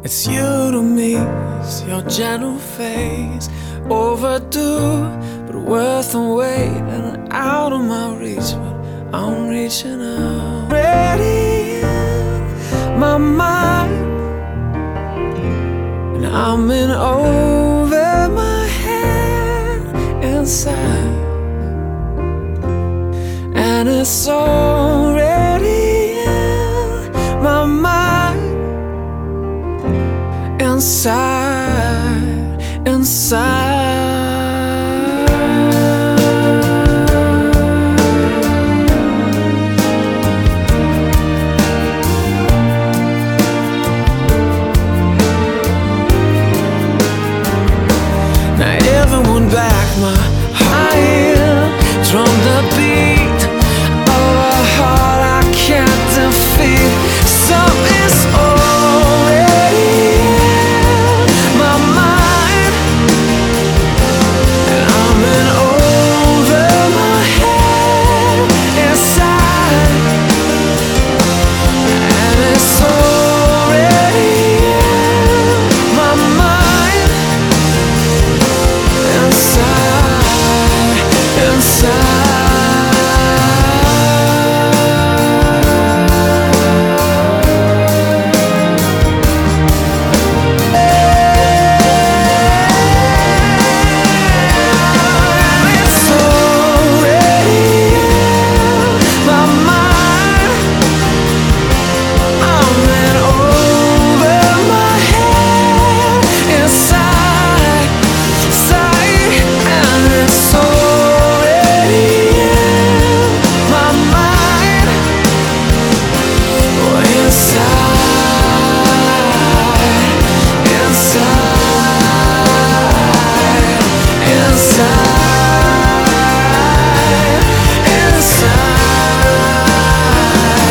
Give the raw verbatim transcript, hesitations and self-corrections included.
It's you to me, it's your gentle face, overdue, but worth the wait, and out of my reach, but I'm reaching out. Ready in my mind, and I'm in over my head inside, and it's already in my mind. Inside, inside. Now everyone back my heart, drum the beat of a heart I can't defeat. Something's already my mind, and I'm in over my head inside, and it's already in my mind, inside, inside. Inside, inside.